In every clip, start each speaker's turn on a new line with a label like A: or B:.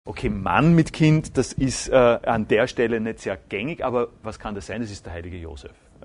A: Okay, Mann mit Kind, das ist an der Stelle nicht sehr gängig, aber was kann das sein? Das ist der heilige Josef.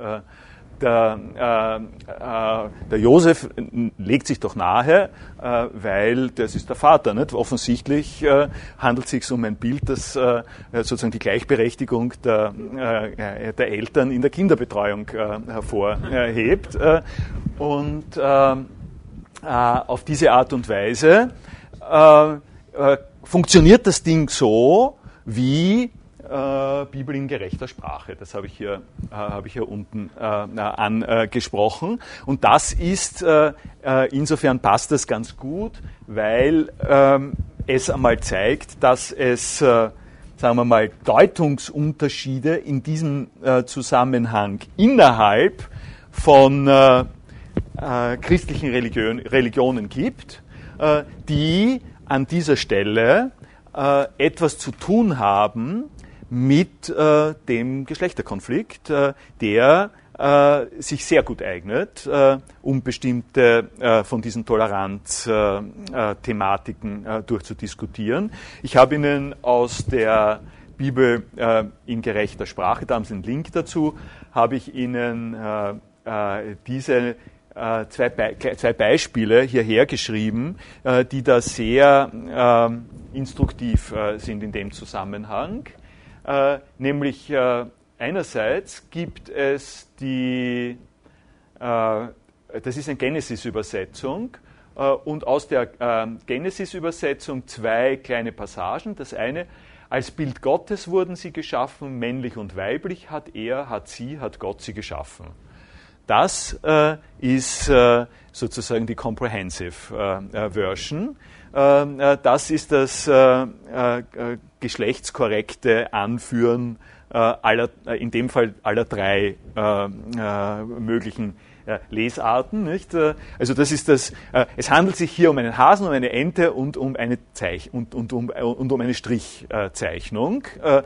A: Der Josef legt sich doch nahe, weil das ist der Vater. Nicht? Offensichtlich handelt es sich um ein Bild, das sozusagen die Gleichberechtigung der Eltern in der Kinderbetreuung hervorhebt. Und auf diese Art und Weise funktioniert das Ding so wie Bibel in gerechter Sprache. Das habe ich hier unten angesprochen. Und das ist, insofern passt das ganz gut, weil es einmal zeigt, dass es, sagen wir mal, Deutungsunterschiede in diesem Zusammenhang innerhalb von christlichen Religionen gibt, die an dieser Stelle etwas zu tun haben mit dem Geschlechterkonflikt, der sich sehr gut eignet, um bestimmte von diesen Toleranz-Thematiken durchzudiskutieren. Ich habe Ihnen aus der Bibel in gerechter Sprache, da haben Sie einen Link dazu, habe ich Ihnen diese zwei Beispiele hierher geschrieben, die da sehr instruktiv sind in dem Zusammenhang. Nämlich einerseits gibt es das ist eine Genesis-Übersetzung, und aus der Genesis-Übersetzung zwei kleine Passagen. Das eine: Als Bild Gottes wurden sie geschaffen, männlich und weiblich hat Gott sie geschaffen. Das ist sozusagen die Comprehensive Version. Das ist das geschlechtskorrekte Anführen in dem Fall aller drei möglichen Lesarten. Nicht? Also das ist das. Es handelt sich hier um einen Hasen, um eine Ente und um eine um eine Strichzeichnung.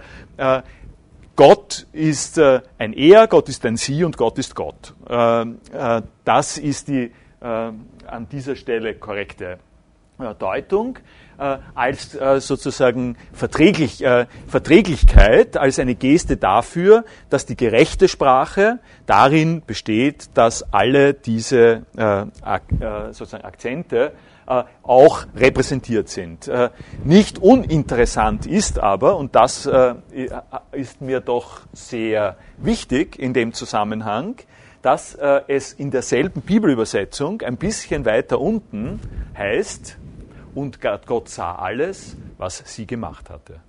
A: Gott ist ein Er, Gott ist ein Sie und Gott ist Gott. Das ist die an dieser Stelle korrekte Deutung, als sozusagen Verträglichkeit, als eine Geste dafür, dass die gerechte Sprache darin besteht, dass alle diese sozusagen Akzente auch repräsentiert sind. Nicht uninteressant ist aber, und das ist mir doch sehr wichtig in dem Zusammenhang, dass es in derselben Bibelübersetzung ein bisschen weiter unten heißt: Und Gott sah alles, was sie gemacht hatte.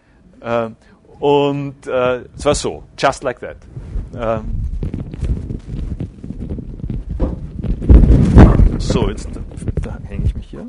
A: Und es war so, just like that. So, jetzt da hänge ich mich hier.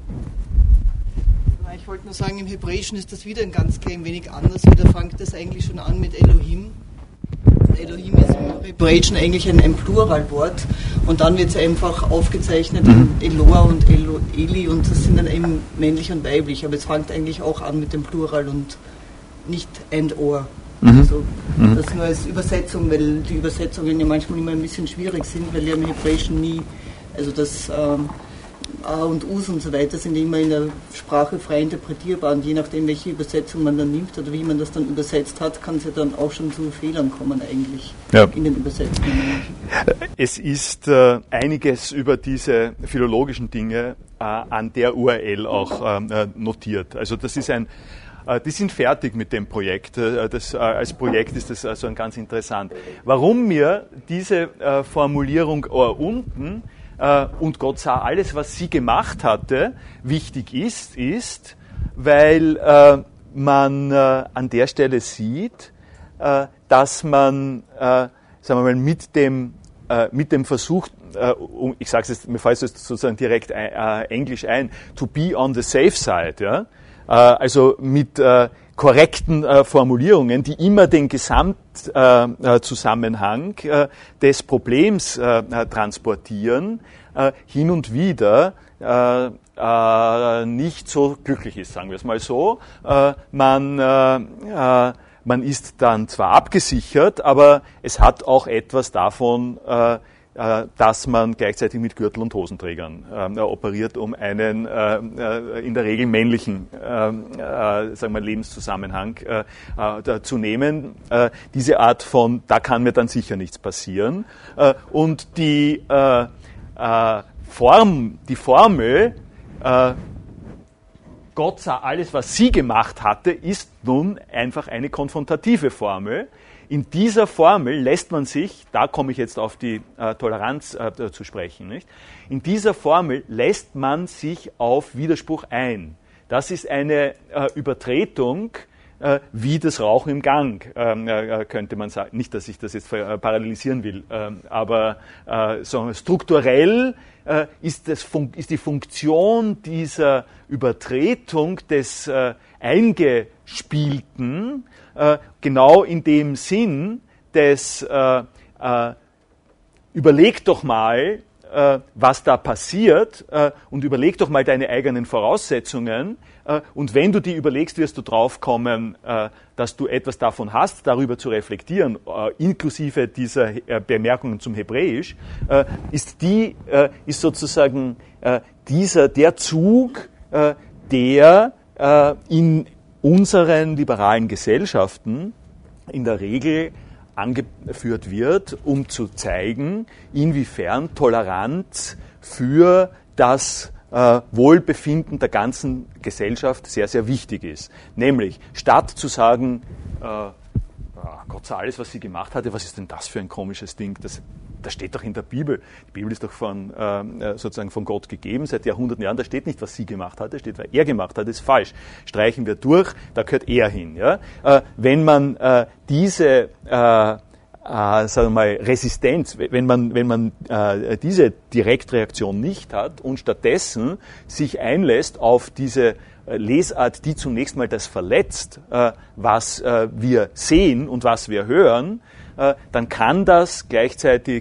B: Ich wollte nur sagen, im Hebräischen ist das wieder ein ganz klein wenig anders. Da fängt das eigentlich schon an mit Elohim. Elohim ist im Hebräischen eigentlich ein Pluralwort, und dann wird es einfach aufgezeichnet in Eloah und Eli, und das sind dann eben männlich und weiblich, aber es fängt eigentlich auch an mit dem Plural und nicht and or. Also, das nur als Übersetzung, weil die Übersetzungen ja manchmal immer ein bisschen schwierig sind, weil ja im Hebräischen nie, also das A und Us und so weiter sind immer in der Sprache frei interpretierbar, und je nachdem, welche Übersetzung man dann nimmt oder wie man das dann übersetzt hat, kann es ja dann auch schon zu Fehlern kommen eigentlich in den Übersetzungen.
A: Es ist einiges über diese philologischen Dinge an der URL auch notiert. Also das ist die sind fertig mit dem Projekt. Als Projekt ist das also ganz interessant. Warum mir diese Formulierung unten und Gott sah alles, was sie gemacht hatte, wichtig ist, weil man an der Stelle sieht, dass man, sagen wir mal, mit dem Versuch, ich sage es jetzt, mir fällt es jetzt sozusagen direkt Englisch ein, to be on the safe side, ja, also mit korrekten Formulierungen, die immer den Gesamtzusammenhang des Problems transportieren, hin und wieder nicht so glücklich ist, sagen wir es mal so. Man ist dann zwar abgesichert, aber es hat auch etwas davon, dass man gleichzeitig mit Gürtel- und Hosenträgern operiert, um einen in der Regel männlichen sagen wir, Lebenszusammenhang zu nehmen. Diese Art von, da kann mir dann sicher nichts passieren. Und die Formel, Gott sah alles, was sie gemacht hatte, ist nun einfach eine konfrontative Formel. In dieser Formel lässt man sich, da komme ich jetzt auf die Toleranz zu sprechen, nicht? In dieser Formel lässt man sich auf Widerspruch ein. Das ist eine Übertretung wie das Rauchen im Gang, könnte man sagen. Nicht, dass ich das jetzt parallelisieren will, aber so strukturell ist die Funktion dieser Übertretung des Eingespielten genau in dem Sinn des überleg doch mal, was da passiert und überleg doch mal deine eigenen Voraussetzungen und wenn du die überlegst, wirst du draufkommen, dass du etwas davon hast, darüber zu reflektieren, inklusive dieser Bemerkungen zum Hebräisch, ist sozusagen der Zug, der in unseren liberalen Gesellschaften in der Regel angeführt wird, um zu zeigen, inwiefern Toleranz für das Wohlbefinden der ganzen Gesellschaft sehr, sehr wichtig ist. Nämlich, statt zu sagen, Gott sei alles, was sie gemacht hatte, was ist denn das für ein komisches Ding? Das steht doch in der Bibel. Die Bibel ist doch sozusagen von Gott gegeben, seit Jahrhunderten Jahren. Da steht nicht, was sie gemacht hatte, steht, was er gemacht hat, ist falsch. Streichen wir durch, da gehört er hin. Ja? Wenn man diese sagen wir mal, Resistenz, wenn man diese Direktreaktion nicht hat und stattdessen sich einlässt auf diese Lesart, die zunächst mal das verletzt, was wir sehen und was wir hören, dann kann das gleichzeitig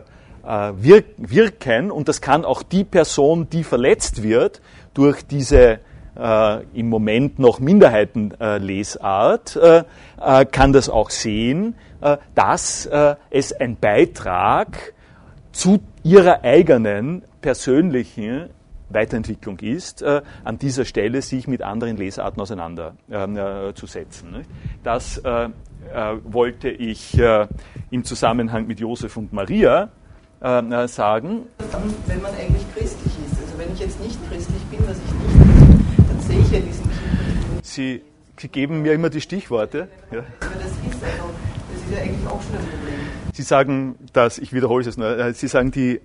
A: wirken und das kann auch die Person, die verletzt wird, durch diese im Moment noch Minderheitenlesart, kann das auch sehen, dass es ein Beitrag zu ihrer eigenen persönlichen Weiterentwicklung ist, an dieser Stelle sich mit anderen Lesarten auseinanderzusetzen. Das wollte ich im Zusammenhang mit Josef und Maria sagen.
B: Wenn man eigentlich christlich ist, also wenn ich jetzt nicht christlich bin, was ich nicht bin, dann sehe ich ja diesen Kinderlichen.
A: Sie geben mir immer die Stichworte. Ja.
B: Aber das ist ja eigentlich auch schon ein Problem.
A: Sie sagen, ich wiederhole es nur, Sie sagen, die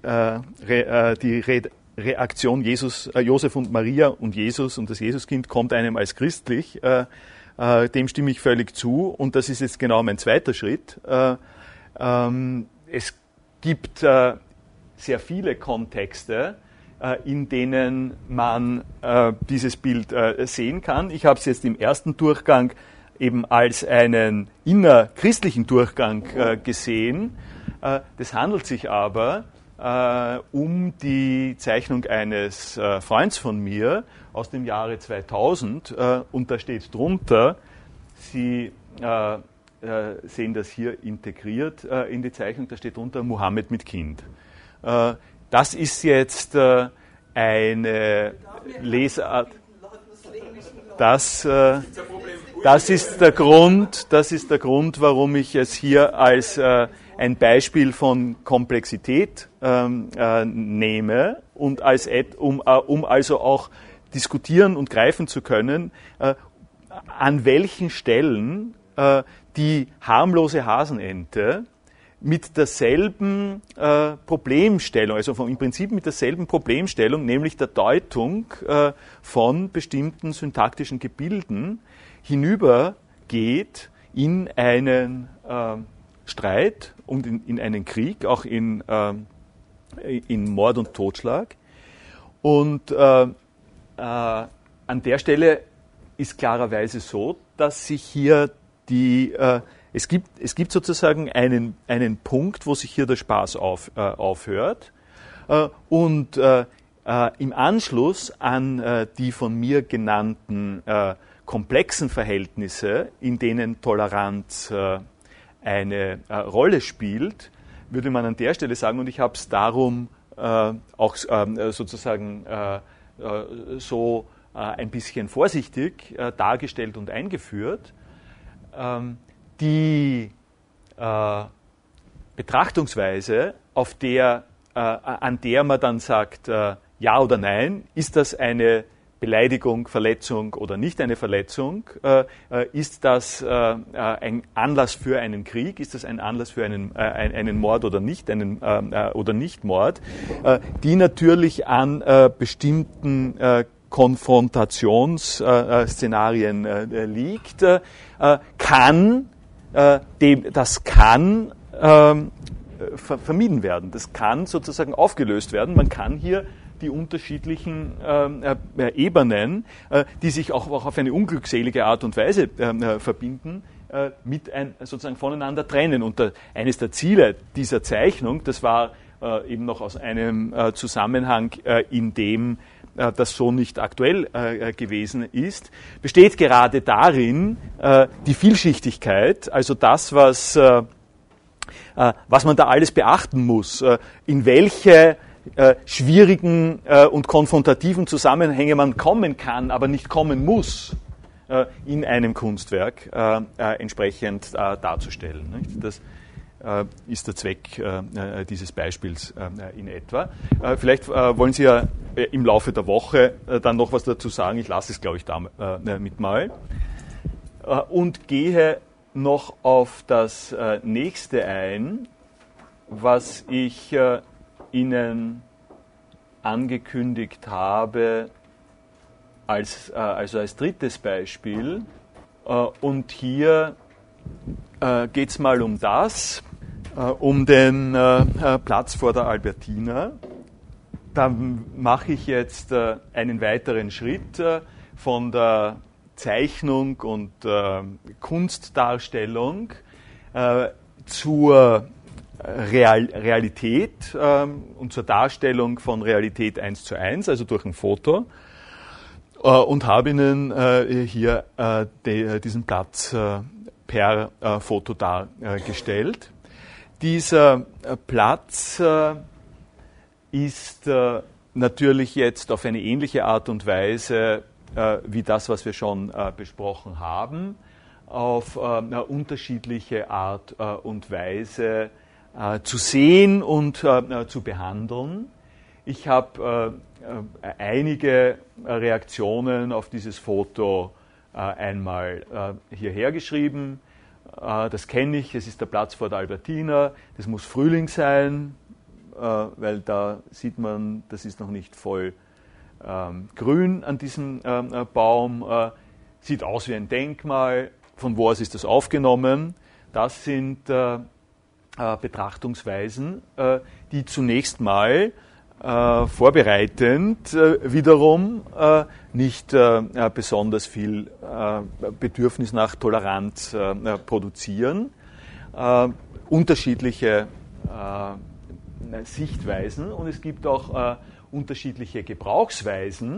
A: Reaktion Josef und Maria und Jesus und das Jesuskind kommt einem als christlich, dem stimme ich völlig zu und das ist jetzt genau mein zweiter Schritt. Es gibt sehr viele Kontexte, in denen man dieses Bild sehen kann. Ich habe es jetzt im ersten Durchgang eben als einen innerchristlichen Durchgang gesehen. Das handelt sich aber um die Zeichnung eines Freunds von mir aus dem Jahre 2000 und da steht drunter, Sie sehen das hier integriert in die Zeichnung, da steht drunter Mohammed mit Kind. Das ist jetzt eine Lesart. Das ist der Grund, warum ich es hier als ein Beispiel von Komplexität nehme und um also auch diskutieren und greifen zu können, an welchen Stellen die harmlose Hasenente mit derselben Problemstellung, also im Prinzip mit derselben Problemstellung, nämlich der Deutung von bestimmten syntaktischen Gebilden, hinübergeht in einen Streit und in einen Krieg, auch in Mord und Totschlag. Und an der Stelle ist klarerweise so, dass sich hier es gibt sozusagen einen Punkt, wo sich hier der Spaß aufhört und im Anschluss an die von mir genannten komplexen Verhältnisse, in denen Toleranz eine Rolle spielt, würde man an der Stelle sagen, und ich habe es darum auch sozusagen so ein bisschen vorsichtig dargestellt und eingeführt, die Betrachtungsweise, an der man dann sagt, ja oder nein, ist das eine Beleidigung, Verletzung oder nicht eine Verletzung? Ist das ein Anlass für einen Krieg? Ist das ein Anlass für einen Mord oder nicht, oder Nicht-Mord? Die natürlich an bestimmten Konfrontationsszenarien liegt, kann vermieden werden. Das kann sozusagen aufgelöst werden. Man kann hier die unterschiedlichen Ebenen, die sich auch auf eine unglückselige Art und Weise verbinden, sozusagen voneinander trennen. Und eines der Ziele dieser Zeichnung, das war eben noch aus einem Zusammenhang, in dem das so nicht aktuell gewesen ist, besteht gerade darin, die Vielschichtigkeit, also das, was man da alles beachten muss, in welche schwierigen und konfrontativen Zusammenhänge man kommen kann, aber nicht kommen muss, in einem Kunstwerk entsprechend darzustellen. Nicht? Das ist der Zweck dieses Beispiels in etwa. Vielleicht wollen Sie ja im Laufe der Woche dann noch was dazu sagen. Ich lasse es, glaube ich, damit mal. Und gehe noch auf das nächste ein, was ich Ihnen angekündigt habe also als drittes Beispiel. Und hier geht es mal um um den Platz vor der Albertina. Da mache ich jetzt einen weiteren Schritt von der Zeichnung und Kunstdarstellung zur Realität und zur Darstellung von Realität 1:1, also durch ein Foto, und habe Ihnen hier diesen Platz per Foto dargestellt. Dieser Platz ist natürlich jetzt auf eine ähnliche Art und Weise wie das, was wir schon besprochen haben, auf eine unterschiedliche Art und Weise zu sehen und zu behandeln. Ich habe einige Reaktionen auf dieses Foto einmal hierher geschrieben. Das kenne ich, es ist der Platz vor der Albertina, das muss Frühling sein, weil da sieht man, das ist noch nicht voll grün an diesem Baum, sieht aus wie ein Denkmal, von wo aus ist das aufgenommen? Das sind Betrachtungsweisen, die zunächst mal vorbereitend wiederum nicht besonders viel Bedürfnis nach Toleranz produzieren, unterschiedliche Sichtweisen, und es gibt auch unterschiedliche Gebrauchsweisen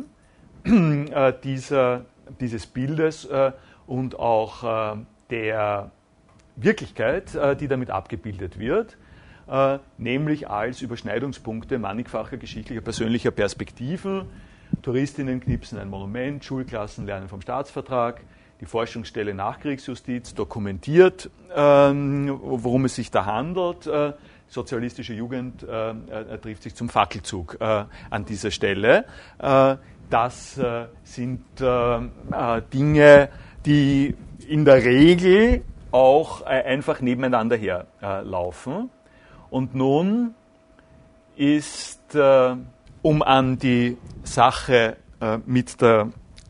A: dieses Bildes und auch der Wirklichkeit, die damit abgebildet wird, nämlich als Überschneidungspunkte mannigfacher geschichtlicher, persönlicher Perspektiven. Touristinnen knipsen ein Monument, Schulklassen lernen vom Staatsvertrag, die Forschungsstelle Nachkriegsjustiz dokumentiert, worum es sich da handelt. Sozialistische Jugend trifft sich zum Fackelzug an dieser Stelle. Das sind Dinge, die in der Regel auch einfach nebeneinander herlaufen. Und nun ist, um an die Sache mit der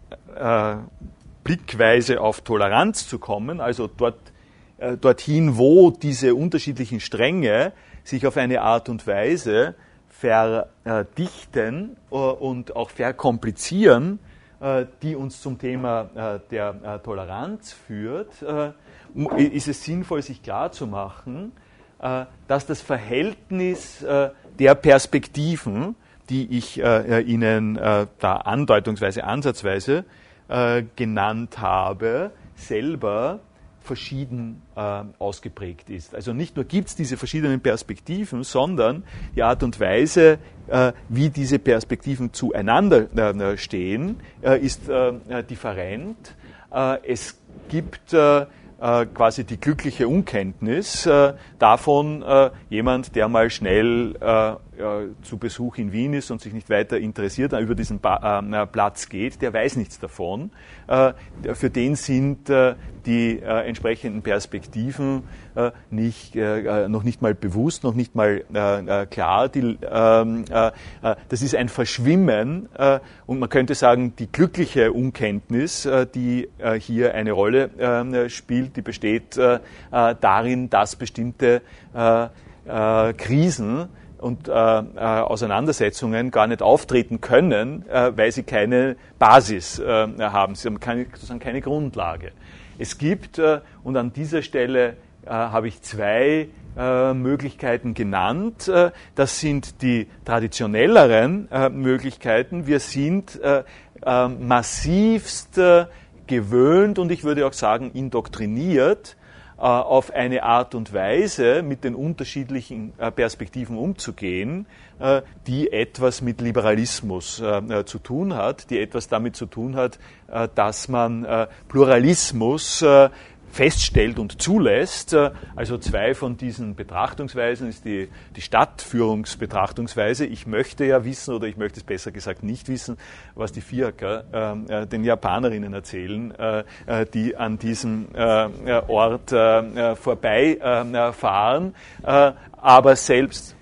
A: Blickweise auf Toleranz zu kommen, also dorthin, wo diese unterschiedlichen Stränge sich auf eine Art und Weise verdichten und auch verkomplizieren, die uns zum Thema der Toleranz führt, ist es sinnvoll, sich klarzumachen, dass das Verhältnis der Perspektiven, die ich Ihnen da andeutungsweise, ansatzweise genannt habe, selber verschieden ausgeprägt ist. Also nicht nur gibt es diese verschiedenen Perspektiven, sondern die Art und Weise, wie diese Perspektiven zueinander stehen, ist different. Es gibt quasi die glückliche Unkenntnis davon, jemand, der mal schnell zu Besuch in Wien ist und sich nicht weiter interessiert, über diesen Platz geht, der weiß nichts davon. Für den sind die entsprechenden Perspektiven noch nicht mal bewusst, noch nicht mal klar. Das ist ein Verschwimmen und man könnte sagen, die glückliche Unkenntnis, die hier eine Rolle spielt, die besteht darin, dass bestimmte Krisen und Auseinandersetzungen gar nicht auftreten können, weil sie keine Basis haben. Sie haben sozusagen keine Grundlage. Es gibt, und an dieser Stelle habe ich zwei Möglichkeiten genannt. Das sind die traditionelleren Möglichkeiten. Wir sind massivst gewöhnt und ich würde auch sagen indoktriniert, auf eine Art und Weise mit den unterschiedlichen Perspektiven umzugehen, die etwas mit Liberalismus zu tun hat, die etwas damit zu tun hat, dass man Pluralismus feststellt und zulässt. Also zwei von diesen Betrachtungsweisen ist die Stadtführungsbetrachtungsweise. Ich möchte ja wissen, oder ich möchte es besser gesagt nicht wissen, was die Fiaker den Japanerinnen erzählen, die an diesem Ort vorbeifahren. Aber selbst...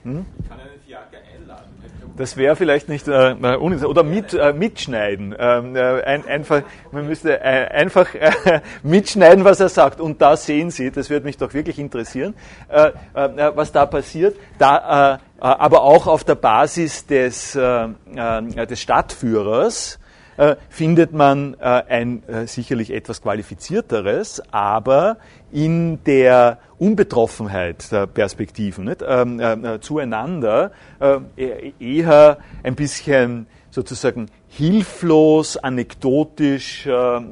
A: Das wäre vielleicht nicht oder mitschneiden. Man müsste einfach mitschneiden, was er sagt. Und da sehen Sie, das würde mich doch wirklich interessieren, was da passiert. Aber auch auf der Basis des Stadtführers findet man ein sicherlich etwas qualifizierteres, aber in der Unbetroffenheit der Perspektiven zueinander eher ein bisschen sozusagen hilflos, anekdotisch,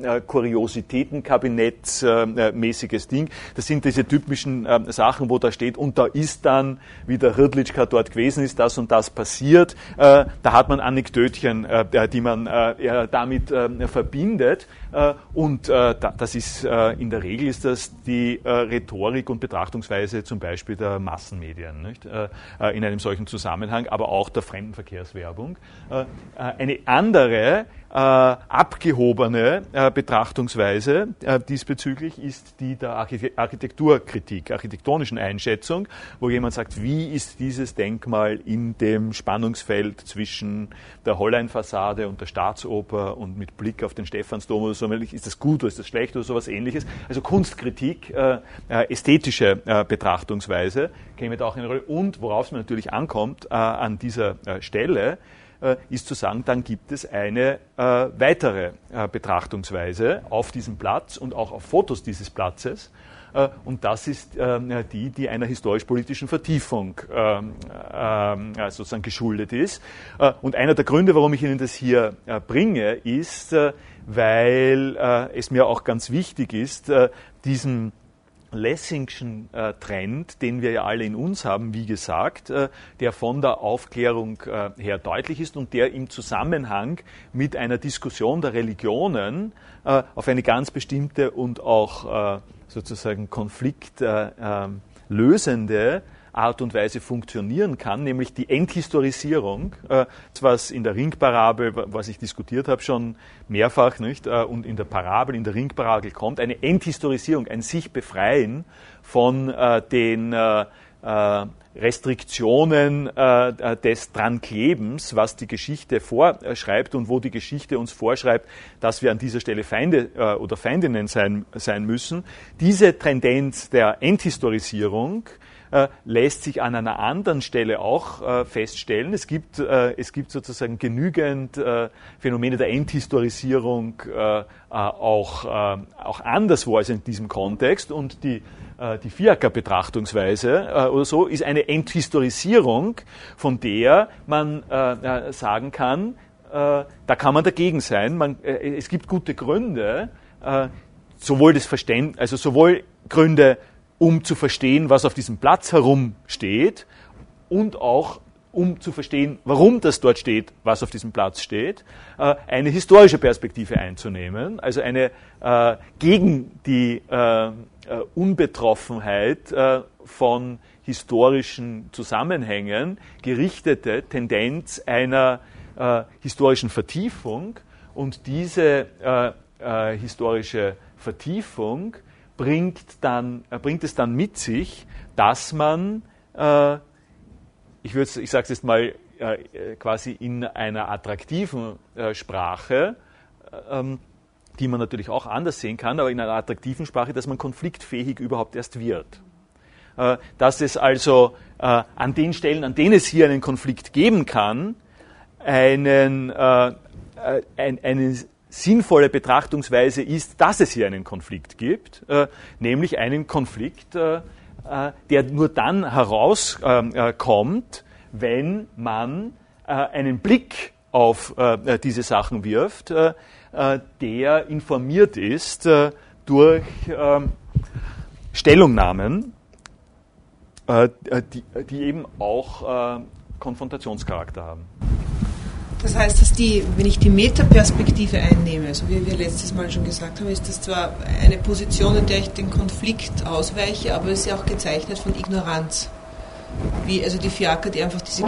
A: Kuriositätenkabinett-mäßiges Ding. Das sind diese typischen Sachen, wo da steht, und da ist dann, wie der Hrdlička dort gewesen ist, das und das passiert. Da hat man Anekdötchen, die man damit verbindet. Und das ist, in der Regel ist das die Rhetorik und Betrachtungsweise zum Beispiel der Massenmedien, nicht? In einem solchen Zusammenhang, aber auch der Fremdenverkehrswerbung. Eine andere abgehobene Betrachtungsweise diesbezüglich ist die der Architekturkritik, architektonischen Einschätzung, wo jemand sagt, wie ist dieses Denkmal in dem Spannungsfeld zwischen der Hollein-Fassade und der Staatsoper und mit Blick auf den Stephansdom oder so, ist das gut oder ist das schlecht oder sowas Ähnliches. Also Kunstkritik, ästhetische Betrachtungsweise käme da auch eine Rolle. Und worauf es mir natürlich ankommt an dieser Stelle, ist zu sagen, dann gibt es eine weitere Betrachtungsweise auf diesem Platz und auch auf Fotos dieses Platzes. Und das ist die einer historisch-politischen Vertiefung sozusagen geschuldet ist. Und einer der Gründe, warum ich Ihnen das hier bringe, ist, weil es mir auch ganz wichtig ist, diesen Lessingschen Trend, den wir ja alle in uns haben, wie gesagt, der von der Aufklärung her deutlich ist und der im Zusammenhang mit einer Diskussion der Religionen auf eine ganz bestimmte und auch sozusagen konfliktlösende Art und Weise funktionieren kann, nämlich die Enthistorisierung, was in der Ringparabel, was ich diskutiert habe schon mehrfach, nicht, und in der Parabel, in der Ringparabel kommt, eine Enthistorisierung, ein sich befreien von den Restriktionen des Dranklebens, was die Geschichte vorschreibt und wo die Geschichte uns vorschreibt, dass wir an dieser Stelle Feinde oder Feindinnen sein müssen. Diese Tendenz der Enthistorisierung lässt sich an einer anderen Stelle auch feststellen. Es gibt sozusagen genügend Phänomene der Enthistorisierung auch anderswo als in diesem Kontext. Und die Fiaker-Betrachtungsweise oder so ist eine Enthistorisierung, von der man sagen kann, da kann man dagegen sein. Es gibt gute Gründe, sowohl Gründe, um zu verstehen, was auf diesem Platz herumsteht, und auch um zu verstehen, warum das dort steht, was auf diesem Platz steht, eine historische Perspektive einzunehmen, also eine gegen die Unbetroffenheit von historischen Zusammenhängen gerichtete Tendenz einer historischen Vertiefung. Und diese historische Vertiefung bringt es dann mit sich, dass man ich sage es jetzt mal quasi in einer attraktiven Sprache, die man natürlich auch anders sehen kann, aber in einer attraktiven Sprache, dass man konfliktfähig überhaupt erst wird. Dass es also an den Stellen, an denen es hier einen Konflikt geben kann, eine sinnvolle Betrachtungsweise ist, dass es hier einen Konflikt gibt, nämlich einen Konflikt, der nur dann herauskommt, wenn man einen Blick auf diese Sachen wirft, der informiert ist durch Stellungnahmen, die eben auch Konfrontationscharakter haben.
C: Das heißt, dass wenn ich die Metaperspektive einnehme, so wie wir letztes Mal schon gesagt haben, ist das zwar eine Position, in der ich den Konflikt ausweiche, aber es ist ja auch gezeichnet von Ignoranz. Wie also die Fiaker, die einfach die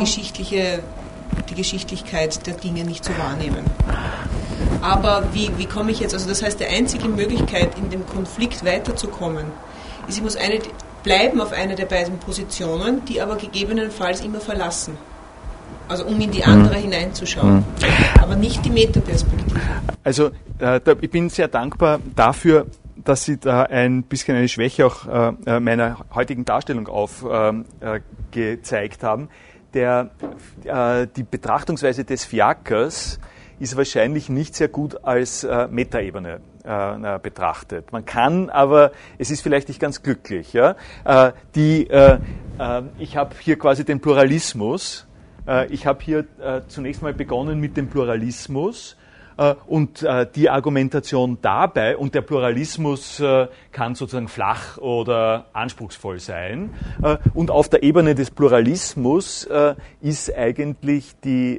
C: Geschichtlichkeit der Dinge nicht so wahrnehmen. Aber wie komme ich jetzt, also das heißt, die einzige Möglichkeit, in dem Konflikt weiterzukommen, ist, ich muss bleiben auf einer der beiden Positionen, die aber gegebenenfalls immer verlassen. Also um in die andere hineinzuschauen, aber nicht die Metaperspektive. Also
A: ich bin sehr dankbar dafür, dass Sie da ein bisschen eine Schwäche auch meiner heutigen Darstellung aufgezeigt haben. Die Betrachtungsweise des Fiakers ist wahrscheinlich nicht sehr gut als Metaebene betrachtet. Man kann, aber es ist vielleicht nicht ganz glücklich. Ja? Ich habe hier quasi den Pluralismus. Ich habe hier zunächst mal begonnen mit dem Pluralismus und die Argumentation dabei, und der Pluralismus kann sozusagen flach oder anspruchsvoll sein. Und auf der Ebene des Pluralismus ist eigentlich die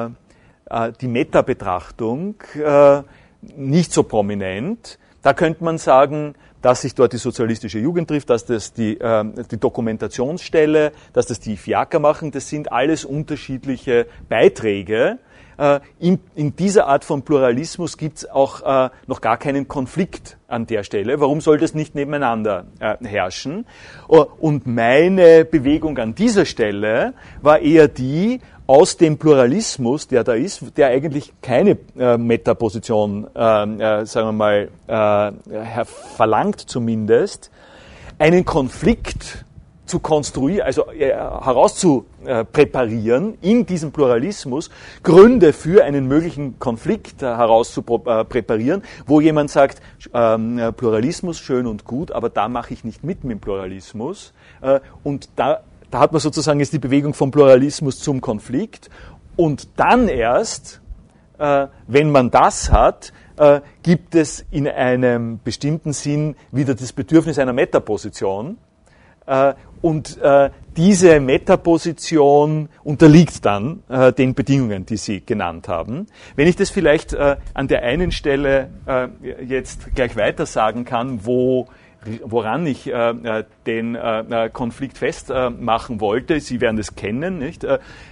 A: Metabetrachtung nicht so prominent. Da könnte man sagen, dass sich dort die sozialistische Jugend trifft, dass das die Dokumentationsstelle, dass das die Fiaker machen, das sind alles unterschiedliche Beiträge. In dieser Art von Pluralismus gibt es auch noch gar keinen Konflikt an der Stelle. Warum soll das nicht nebeneinander herrschen? Und meine Bewegung an dieser Stelle war eher die, aus dem Pluralismus, der da ist, der eigentlich keine Metaposition, sagen wir mal, verlangt zumindest, einen Konflikt zu konstruieren, also herauszupräparieren in diesem Pluralismus, Gründe für einen möglichen Konflikt herauszupräparieren, wo jemand sagt, Pluralismus schön und gut, aber da mache ich nicht mit dem Pluralismus. Und da hat man sozusagen jetzt die Bewegung vom Pluralismus zum Konflikt. Und dann erst, wenn man das hat, gibt es in einem bestimmten Sinn wieder das Bedürfnis einer Metaposition. Und diese Metaposition unterliegt dann den Bedingungen, die Sie genannt haben. Wenn ich das vielleicht an der einen Stelle jetzt gleich weiter sagen kann, woran ich den Konflikt festmachen wollte, Sie werden das kennen, nicht?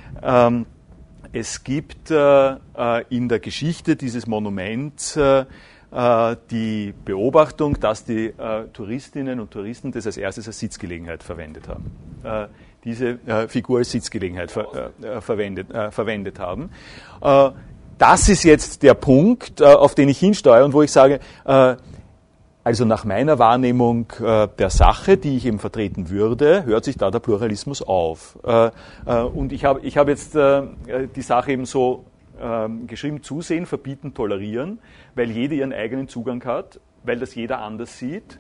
A: Es gibt in der Geschichte dieses Monuments die Beobachtung, dass die Touristinnen und Touristen das als erstes als Sitzgelegenheit verwendet haben. Diese Figur als Sitzgelegenheit verwendet haben. Das ist jetzt der Punkt, auf den ich hinsteuere und wo ich sage, also nach meiner Wahrnehmung der Sache, die ich eben vertreten würde, hört sich da der Pluralismus auf. Und ich hab jetzt die Sache eben so geschrieben: Zusehen, verbieten, tolerieren, weil jeder ihren eigenen Zugang hat, weil das jeder anders sieht.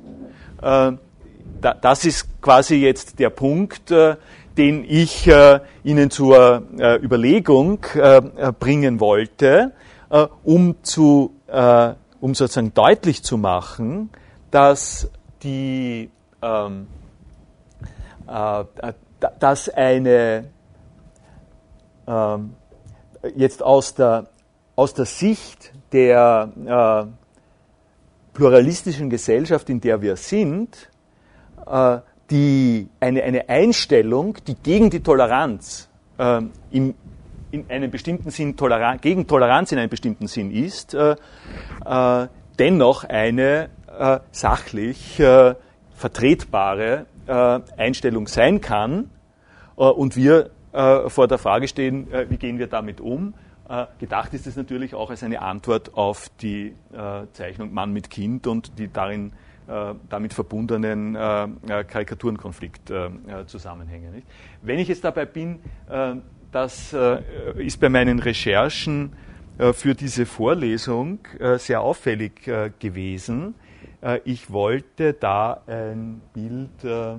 A: Das ist quasi jetzt der Punkt, den ich Ihnen zur Überlegung bringen wollte, um sozusagen deutlich zu machen, dass dass eine jetzt aus der Sicht der pluralistischen Gesellschaft, in der wir sind, eine Einstellung, die gegen die Toleranz in einem bestimmten Sinn gegen Toleranz in einem bestimmten Sinn ist, dennoch eine sachlich vertretbare Einstellung sein kann und wir vor der Frage stehen, wie gehen wir damit um? Gedacht ist es natürlich auch als eine Antwort auf die Zeichnung Mann mit Kind und die damit verbundenen Karikaturenkonflikt-Zusammenhänge. Wenn ich jetzt dabei bin, das ist bei meinen Recherchen für diese Vorlesung sehr auffällig gewesen. Ich wollte da ein Bild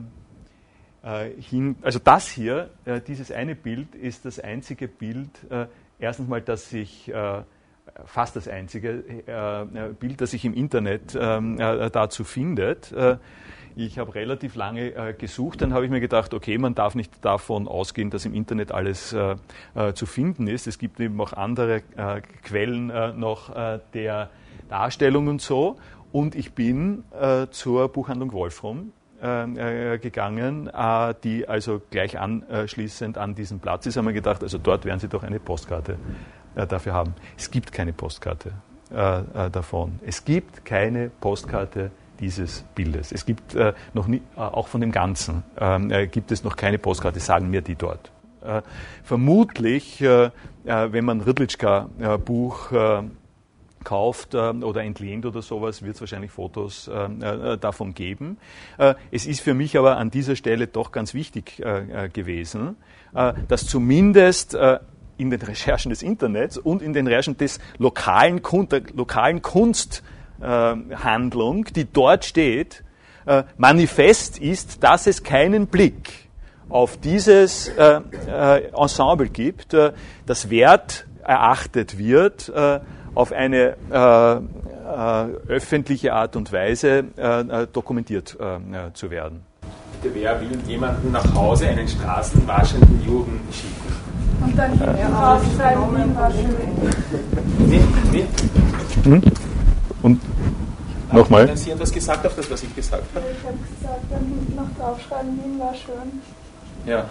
A: also das hier, dieses eine Bild ist das einzige Bild, erstens mal, fast das einzige Bild, das sich im Internet dazu findet. Ich habe relativ lange gesucht, dann habe ich mir gedacht, okay, man darf nicht davon ausgehen, dass im Internet alles zu finden ist. Es gibt eben auch andere Quellen noch der Darstellung und so. Und ich bin zur Buchhandlung Wolfram gegangen, die also gleich anschließend an diesem Platz ist, haben wir gedacht, also dort werden Sie doch eine Postkarte dafür haben. Es gibt keine Postkarte davon. Es gibt keine Postkarte dieses Bildes. Es gibt noch nie, auch von dem Ganzen, gibt es noch keine Postkarte, sagen mir die dort. Vermutlich, wenn man Rydlička-Buch kauft oder entlehnt oder sowas, wird es wahrscheinlich Fotos davon geben. Es ist für mich aber an dieser Stelle doch ganz wichtig gewesen, dass zumindest in den Recherchen des Internets und in den Recherchen der lokalen Kunsthandlung, die dort steht, manifest ist, dass es keinen Blick auf dieses Ensemble gibt, das wert erachtet wird, auf eine öffentliche Art und Weise dokumentiert zu werden.
D: Wer will jemanden nach Hause einen straßenwaschenden Juden schicken?
E: Und dann draufschreiben, Wien war schön.
D: Nee.
A: Und nochmal?
D: Sie haben das gesagt auf das, was ich gesagt habe?
E: Ich habe gesagt, dann hinten noch draufschreiben, Wien war schön.
D: Ja.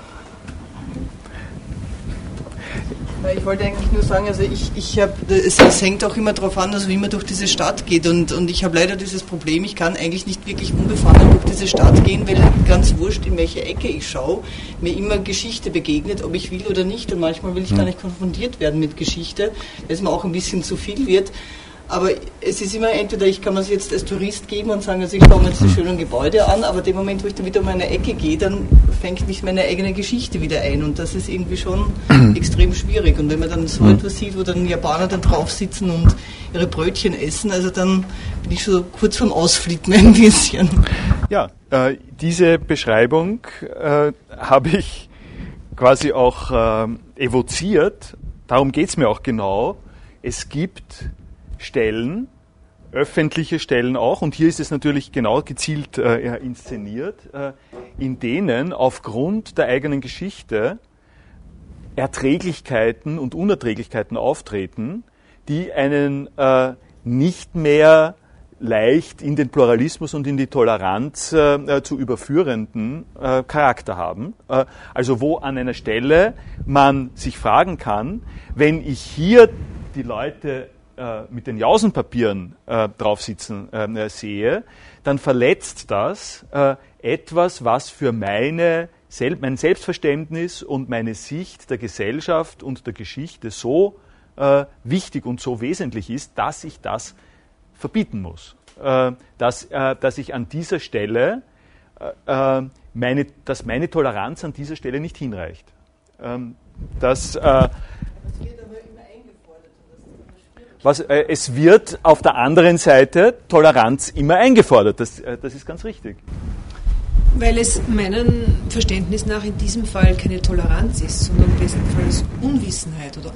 B: Ich wollte eigentlich nur sagen, also es hängt auch immer darauf an, also wie man durch diese Stadt geht und ich habe leider dieses Problem, ich kann eigentlich nicht wirklich unbefangen durch diese Stadt gehen, weil ganz wurscht, in welche Ecke ich schaue, mir immer Geschichte begegnet, ob ich will oder nicht und manchmal will ich gar nicht konfrontiert werden mit Geschichte, weil es mir auch ein bisschen zu viel wird. Aber es ist immer entweder, ich kann mir es jetzt als Tourist geben und sagen, also ich schaue mir jetzt die schönen Gebäude an, aber dem Moment, wo ich dann wieder um eine Ecke gehe, dann fängt mich meine eigene Geschichte wieder ein und das ist irgendwie schon extrem schwierig. Und wenn man dann so etwas sieht, wo dann Japaner dann drauf sitzen und ihre Brötchen essen, also dann bin ich schon kurz vorm Ausflippen ein bisschen.
A: Ja, diese Beschreibung habe ich quasi auch evoziert, darum geht es mir auch genau. Es gibt Stellen, öffentliche Stellen auch, und hier ist es natürlich genau gezielt inszeniert, in denen aufgrund der eigenen Geschichte Erträglichkeiten und Unerträglichkeiten auftreten, die einen nicht mehr leicht in den Pluralismus und in die Toleranz zu überführenden Charakter haben. Also wo an einer Stelle man sich fragen kann, wenn ich hier die Leute mit den Jausenpapieren drauf sitzen sehe, dann verletzt das etwas, was für mein Selbstverständnis und meine Sicht der Gesellschaft und der Geschichte so wichtig und so wesentlich ist, dass ich das verbieten muss. Dass ich an dieser Stelle, dass meine Toleranz an dieser Stelle nicht hinreicht. Es wird auf der anderen Seite Toleranz immer eingefordert. Das ist ganz richtig.
C: Weil es meinem Verständnis nach in diesem Fall keine Toleranz ist, sondern bestenfalls Unwissenheit oder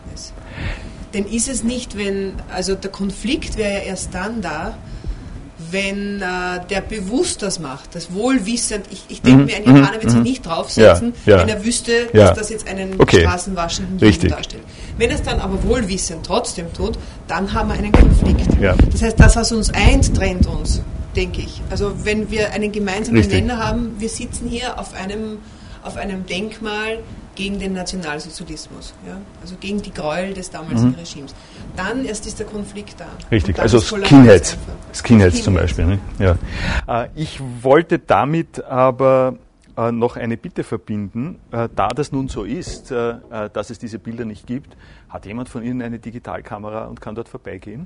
C: Unverständnis. Denn ist es nicht, also der Konflikt wäre ja erst dann da, wenn der bewusst das macht, das wohlwissend, ich denke mir, ein Japaner wird sich nicht draufsetzen, wenn er wüsste, dass das jetzt einen straßenwaschenden Juden darstellt. Wenn er es dann aber wohlwissend trotzdem tut, dann haben wir einen Konflikt. Ja. Das heißt, das, was uns eint, trennt uns, denke ich. Also wenn wir einen gemeinsamen Nenner haben, wir sitzen hier auf einem Denkmal gegen den Nationalsozialismus, also gegen die Gräuel des damaligen Regimes. Dann erst ist der Konflikt da.
A: Richtig, also Skinheads zum Beispiel. Ne? Ja. Ich wollte damit aber noch eine Bitte verbinden. Da das nun so ist, dass es diese Bilder nicht gibt, hat jemand von Ihnen eine Digitalkamera und kann dort vorbeigehen?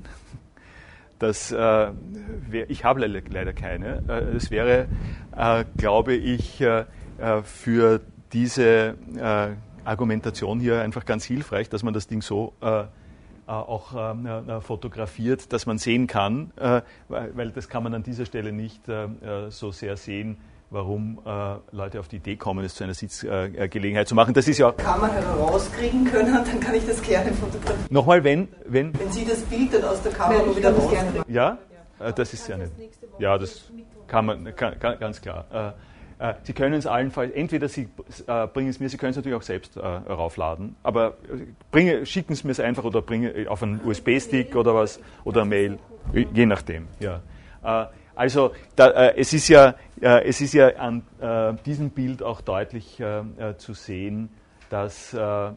A: Ich habe leider keine. Es wäre, glaube ich, für diese Argumentation hier einfach ganz hilfreich, dass man das Ding so auch fotografiert, dass man sehen kann, weil das kann man an dieser Stelle nicht so sehr sehen, warum Leute auf die Idee kommen, es zu einer Sitzgelegenheit zu machen. Das ist ja
B: kann man herauskriegen können, dann kann ich das gerne fotografieren.
A: Nochmal, wenn
B: Sie das Bild dann aus der Kamera wieder rauskriegen.
A: Ja, das ist ja nicht. Ja, das kann man ganz klar. Sie können es allenfalls, entweder Sie bringen es mir, Sie können es natürlich auch selbst raufladen, aber schicken Sie mir es einfach oder bringen auf einen USB-Stick oder was, oder eine Mail, je nachdem. Ja. Also es ist ja an diesem Bild auch deutlich zu sehen, dass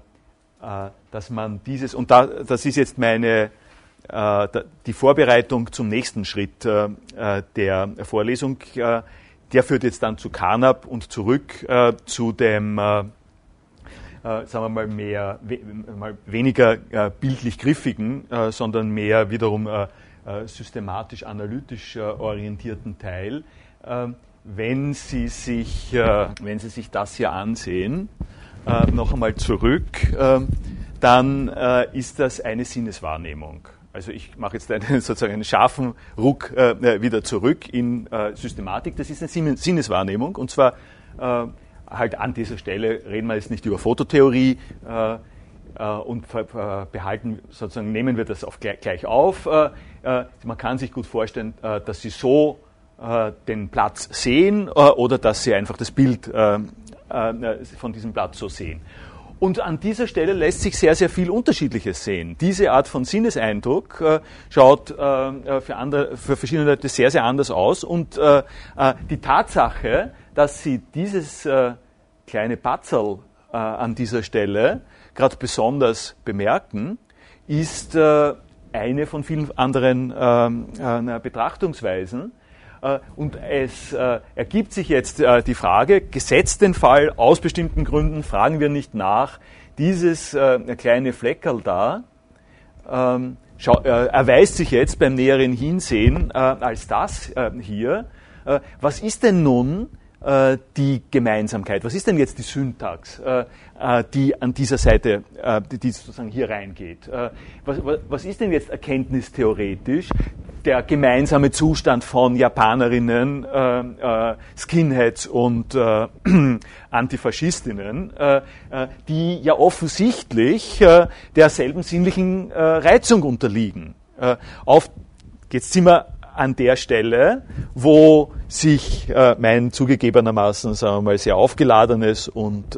A: man dieses, und das ist jetzt die Vorbereitung zum nächsten Schritt der Vorlesung, der führt jetzt dann zu Carnap und zurück zu dem, sagen wir mal, weniger bildlich griffigen, sondern mehr wiederum systematisch analytisch orientierten Teil. Wenn Sie sich das hier ansehen, noch einmal zurück, dann ist das eine Sinneswahrnehmung. Also ich mache jetzt sozusagen einen scharfen Ruck wieder zurück in Systematik. Das ist eine Sinneswahrnehmung, und zwar halt an dieser Stelle reden wir jetzt nicht über Fototheorie und nehmen wir das gleich auf. Man kann sich gut vorstellen, dass Sie so den Platz sehen oder dass Sie einfach das Bild von diesem Platz so sehen. Und an dieser Stelle lässt sich sehr, sehr viel Unterschiedliches sehen. Diese Art von Sinneseindruck schaut für verschiedene Leute sehr, sehr anders aus. Und die Tatsache, dass Sie dieses kleine Patzel an dieser Stelle gerade besonders bemerken, ist eine von vielen anderen Betrachtungsweisen. Und es ergibt sich jetzt die Frage, gesetzt den Fall, aus bestimmten Gründen fragen wir nicht nach, dieses kleine Fleckerl da erweist sich jetzt beim näheren Hinsehen als das hier. Was ist denn nun die Gemeinsamkeit? Was ist denn jetzt die Syntax, die an dieser Seite, die sozusagen hier reingeht? Was ist denn jetzt erkenntnistheoretisch der gemeinsame Zustand von Japanerinnen, Skinheads und Antifaschistinnen, die ja offensichtlich derselben sinnlichen Reizung unterliegen? Jetzt sind wir an der Stelle, wo sich mein zugegebenermaßen, sagen wir mal, sehr aufgeladenes und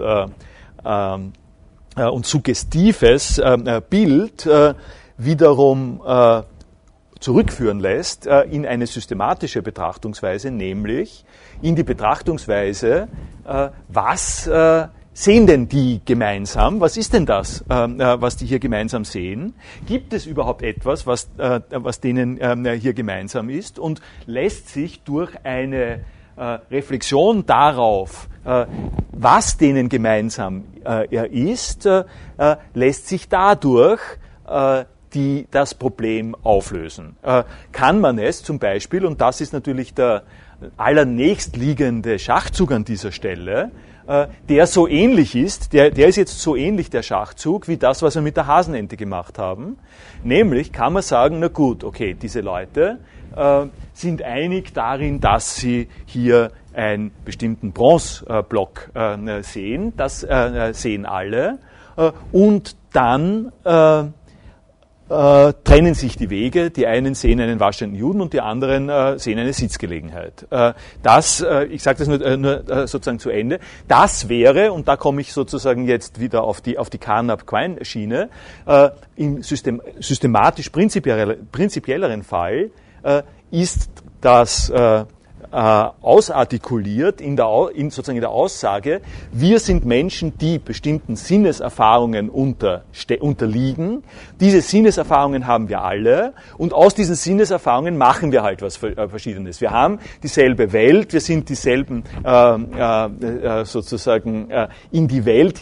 A: suggestives Bild wiederum zurückführen lässt in eine systematische Betrachtungsweise, nämlich in die Betrachtungsweise, was sehen denn die gemeinsam? Was ist denn das, was die hier gemeinsam sehen? Gibt es überhaupt etwas, was denen hier gemeinsam ist? Und lässt sich durch eine Reflexion darauf, was denen gemeinsam ist, lässt sich dadurch das Problem auflösen. Kann man es zum Beispiel, und das ist natürlich der allernächstliegende Schachzug an dieser Stelle, der so ähnlich ist, der ist jetzt so ähnlich, der Schachzug, wie das, was wir mit der Hasenente gemacht haben. Nämlich kann man sagen, na gut, okay, diese Leute sind einig darin, dass sie hier einen bestimmten Bronzeblock sehen. Das sehen alle. Und dann trennen sich die Wege. Die einen sehen einen waschenden Juden und die anderen sehen eine Sitzgelegenheit. Ich sage das nur sozusagen zu Ende, das wäre, und da komme ich sozusagen jetzt wieder auf die Carnap-Quine-Schiene, im systematisch prinzipielleren Fall ist das ausartikuliert sozusagen in der Aussage, wir sind Menschen, die bestimmten Sinneserfahrungen unterliegen. Diese Sinneserfahrungen haben wir alle und aus diesen Sinneserfahrungen machen wir halt was Verschiedenes. Wir haben dieselbe Welt, wir sind dieselben sozusagen in die Welt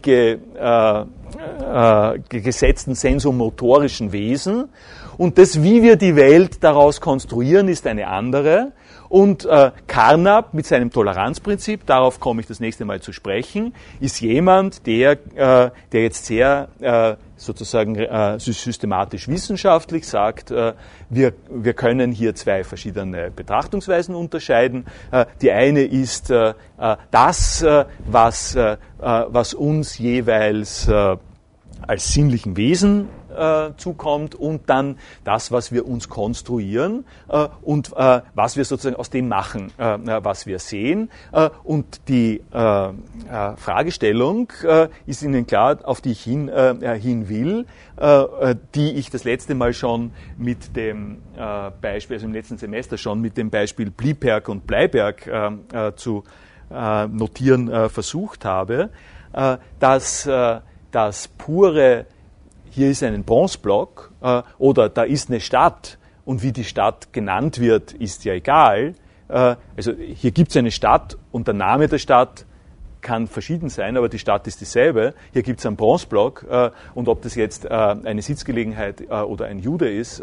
A: hineingesetzten sensomotorischen Wesen und das, wie wir die Welt daraus konstruieren, ist eine andere. Und Carnap mit seinem Toleranzprinzip, darauf komme ich das nächste Mal zu sprechen, ist jemand, der jetzt sehr sozusagen systematisch wissenschaftlich sagt, wir können hier zwei verschiedene Betrachtungsweisen unterscheiden. Die eine ist das, was uns jeweils als sinnlichen Wesen zukommt und dann das, was wir uns konstruieren und was wir sozusagen aus dem machen, was wir sehen. Und die Fragestellung ist Ihnen klar, auf die ich hin will, die ich das letzte Mal schon mit dem Beispiel, also im letzten Semester schon mit dem Beispiel Bliberg und Bleiberg zu notieren versucht habe, dass das pure hier ist ein Bronzeblock oder da ist eine Stadt und wie die Stadt genannt wird, ist ja egal. Also hier gibt es eine Stadt und der Name der Stadt kann verschieden sein, aber die Stadt ist dieselbe. Hier gibt es einen Bronzeblock und ob das jetzt eine Sitzgelegenheit oder ein Jude ist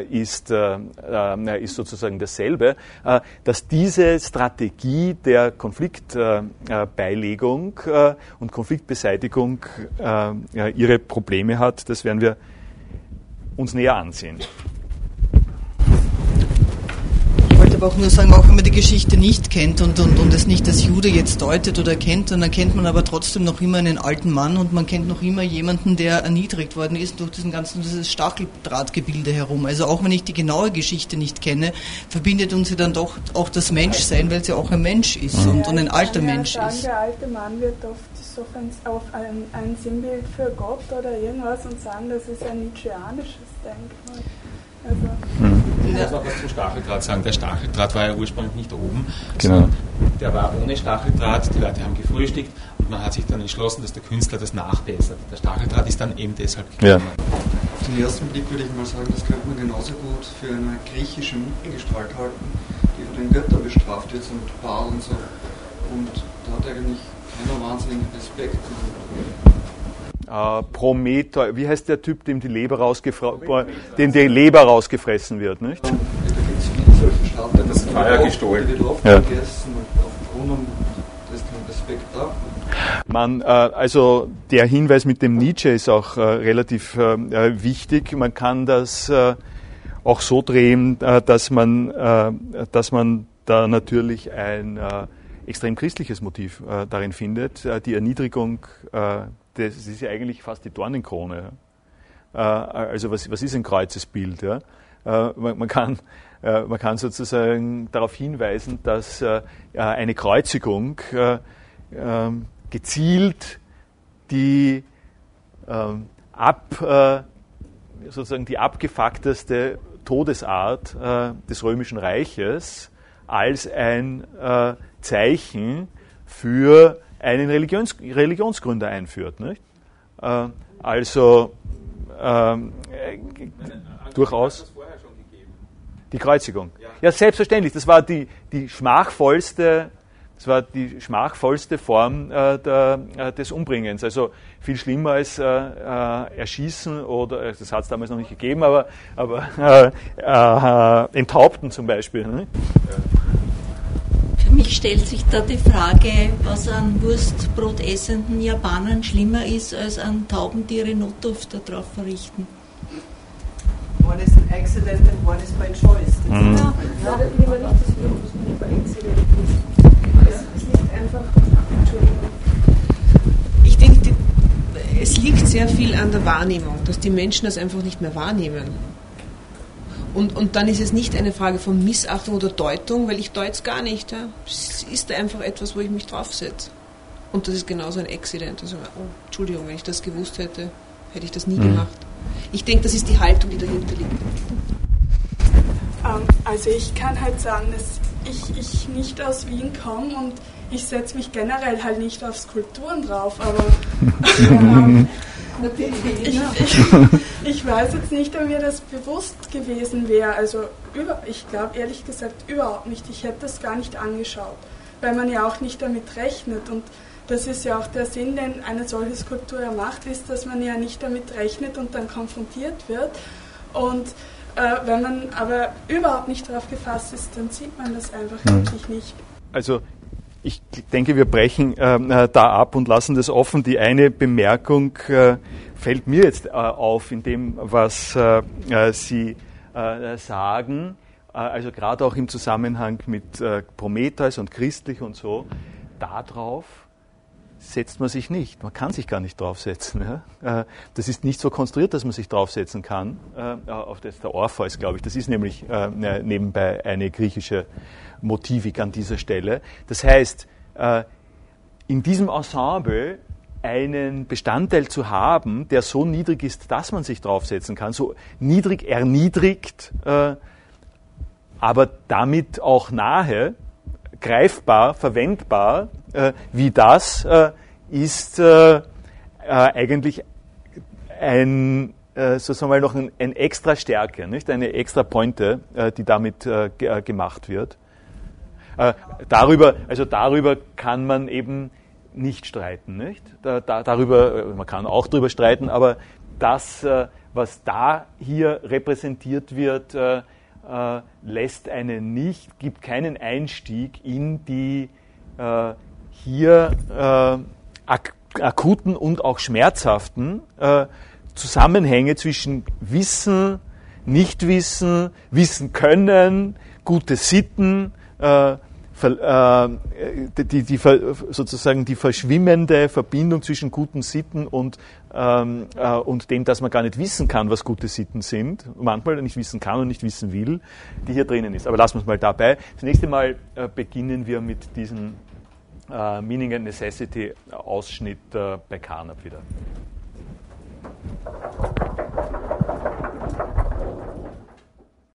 A: sozusagen dasselbe. Dass diese Strategie der Konfliktbeilegung und Konfliktbeseitigung ihre Probleme hat, das werden wir uns näher ansehen.
B: Ich wollte aber auch nur sagen, auch wenn man die Geschichte nicht kennt und es nicht als Jude jetzt deutet oder kennt, dann erkennt man aber trotzdem noch immer einen alten Mann und man kennt noch immer jemanden, der erniedrigt worden ist durch dieses Stacheldrahtgebilde herum. Also auch wenn ich die genaue Geschichte nicht kenne, verbindet uns ja dann doch auch das Menschsein, weil es ja auch ein Mensch ist und ein alter Mensch ist.
E: Der alte Mann wird oft so auf ein Sinnbild für Gott oder irgendwas und sagen, das ist ein nietzscheanisches Denkmal.
D: Ich muss noch was zum Stacheldraht sagen. Der Stacheldraht war ja ursprünglich nicht oben.
A: Genau.
D: Der war ohne Stacheldraht, die Leute haben gefrühstückt und man hat sich dann entschlossen, dass der Künstler das nachbessert. Der Stacheldraht ist dann eben deshalb gekommen.
F: Ja. Auf den ersten Blick würde ich mal sagen, das könnte man genauso gut für eine griechische Muttengestalt halten, die von den Göttern bestraft wird, so mit Baal und so. Und da hat eigentlich keiner wahnsinnigen Respekt.
A: Prometheus, wie heißt der Typ, dem die Leber rausgefressen wird, nicht?
F: Da gibt es viele solche Staaten,
D: das Feuer gestohlen.
F: Die wird oft vergessen und auf Brunnen, da ist kein Respekt da.
A: Also der Hinweis mit dem Nietzsche ist auch relativ wichtig. Man kann das auch so drehen, dass man da natürlich ein extrem christliches Motiv darin findet. Die Erniedrigung, das ist ja eigentlich fast die Dornenkrone. Also was ist ein Kreuzesbild? Ja? Man kann sozusagen darauf hinweisen, dass eine Kreuzigung gezielt die sozusagen die abgefuckteste Todesart des Römischen Reiches als ein Zeichen für einen Religionsgründer einführt. Nicht? Durchaus. Die Kreuzigung. Ja, selbstverständlich. Das war die schmachvollste Form des Umbringens. Also viel schlimmer als Erschießen oder, das hat es damals noch nicht gegeben, aber Enthaupten zum Beispiel. Ne?
G: Für mich stellt sich da die Frage, was an Wurstbrot essenden Japanern schlimmer ist, als an Tauben, die ihre Notdurft darauf verrichten.
B: One is an accident and one is by choice.
E: Mhm. Ja, lieber nicht das Wort, was man by accident ist. Es liegt einfach, Entschuldigung.
C: Ich denke, es liegt sehr sehr viel an der Wahrnehmung, dass die Menschen das einfach nicht mehr wahrnehmen. Und dann ist es nicht eine Frage von Missachtung oder Deutung, weil ich deute es gar nicht. Ja. Es ist einfach etwas, wo ich mich draufsetze. Und das ist genauso ein Accident. Also, oh, Entschuldigung, wenn ich das gewusst hätte, hätte ich das nie gemacht. Ich denke, das ist die Haltung, die dahinter liegt.
E: Also ich kann halt sagen, dass ich nicht aus Wien komme und ich setze mich generell halt nicht auf Skulpturen drauf, aber ich weiß jetzt nicht, ob mir das bewusst gewesen wäre. Also ich glaube ehrlich gesagt überhaupt nicht. Ich hätte das gar nicht angeschaut, weil man ja auch nicht damit rechnet. Und das ist ja auch der Sinn, den eine solche Skulptur ja macht, ist, dass man ja nicht damit rechnet und dann konfrontiert wird. Und wenn man aber überhaupt nicht darauf gefasst ist, dann sieht man das einfach wirklich nicht.
A: Also ich denke, wir brechen da ab und lassen das offen. Die eine Bemerkung fällt mir jetzt auf in dem, was Sie sagen, also gerade auch im Zusammenhang mit Prometheus und christlich und so, darauf setzt man sich nicht. Man kann sich gar nicht draufsetzen. Ja? Das ist nicht so konstruiert, dass man sich draufsetzen kann. Auf das der Orpheus, glaube ich. Das ist nämlich nebenbei eine griechische Motivik an dieser Stelle. Das heißt, in diesem Ensemble einen Bestandteil zu haben, der so niedrig ist, dass man sich draufsetzen kann, so niedrig erniedrigt, aber damit auch nahe, greifbar, verwendbar, wie das, ist eigentlich sozusagen mal noch ein extra Stärke, nicht? Eine extra Pointe, die damit gemacht wird. Darüber kann man eben nicht streiten, nicht? Man kann auch darüber streiten, aber das, was da hier repräsentiert wird, lässt einen nicht, gibt keinen Einstieg in die hier akuten und auch schmerzhaften Zusammenhänge zwischen Wissen, Nichtwissen, Wissen können, gute Sitten, sozusagen die verschwimmende Verbindung zwischen guten Sitten und dem, dass man gar nicht wissen kann, was gute Sitten sind, manchmal nicht wissen kann und nicht wissen will, die hier drinnen ist. Aber lassen wir es mal dabei. Das nächste Mal beginnen wir mit diesem Meaning and Necessity Ausschnitt bei Carnap wieder.